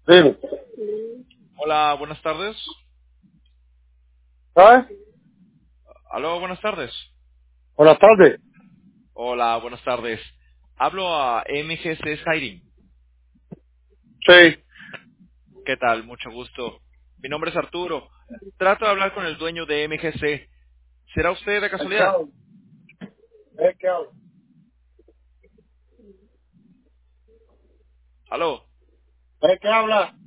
Dime. Hola, buenas tardes. ¿Sabes? Aló, buenas tardes. Buenas tardes. Hola, buenas tardes. Hablo a MGC Siding. Sí. ¿Qué tal? Mucho gusto. Mi nombre es Arturo. Trato de hablar con el dueño de MGC. ¿Será usted de ¿El que casualidad? habla? ¿El que habla? Aló. ¿El que habla?